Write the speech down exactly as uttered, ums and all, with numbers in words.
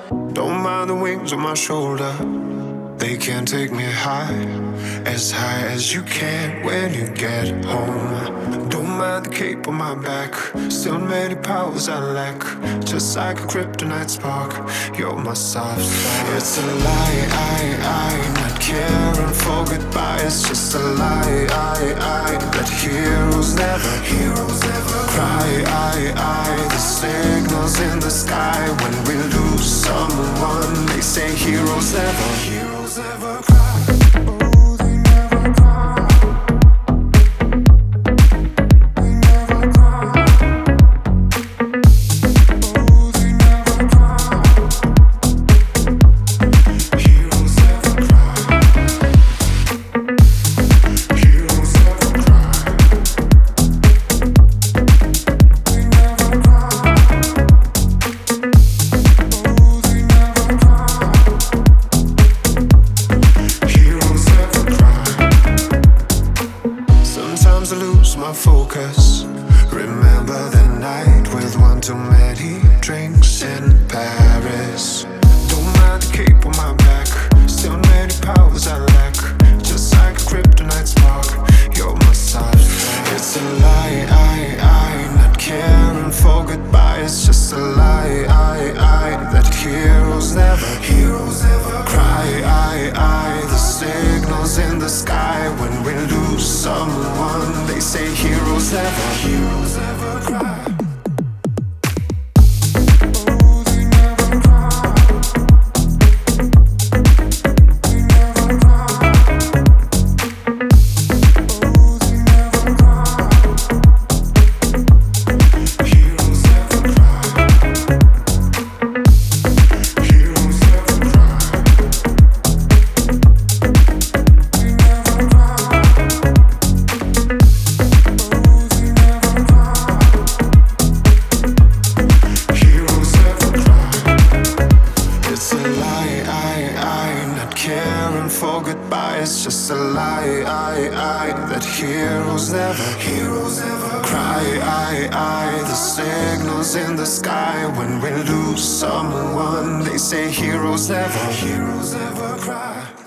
Don't mind the wings on my shoulder, they can't take me high, as high as you can when you get home. Don't mind the cape on my back, still many powers I lack, just like a kryptonite spark, you're my soft spot. It's a lie, I, I, not caring for goodbye. It's just a lie, I, I, that heroes never, heroes never cry. I, I, the signals in the sky when we lose someone. They say heroes never, heroes never cry. Oh, they never cry. They never cry. Oh, they never cry. Heroes never cry. Heroes never cry. They never cry. Oh, they never cry. Heroes never cry. Sometimes I lose my focus. Remember the night with one too many drinks in Paris. Don't mind the cape on my back, still many powers I lack, just like a kryptonite spark, you're my soft spot. It's a lie, I, I, not caring for goodbye. It's just a lie, I, I, that heroes never, heroes never cry. I, I, the signals in the sky when we lose someone. They say heroes never, heroes never cry. Oh, they never cry. They never cry. Oh, they never cry. Heroes never cry. Heroes never cry. They never cry. Oh, they never cry. Heroes never cry. It's a lie, I, I, not caring for goodbye. It's just a lie, I, I, that heroes never, heroes never cry. I, I, the signals in the sky when we lose someone. They say heroes never, heroes never cry.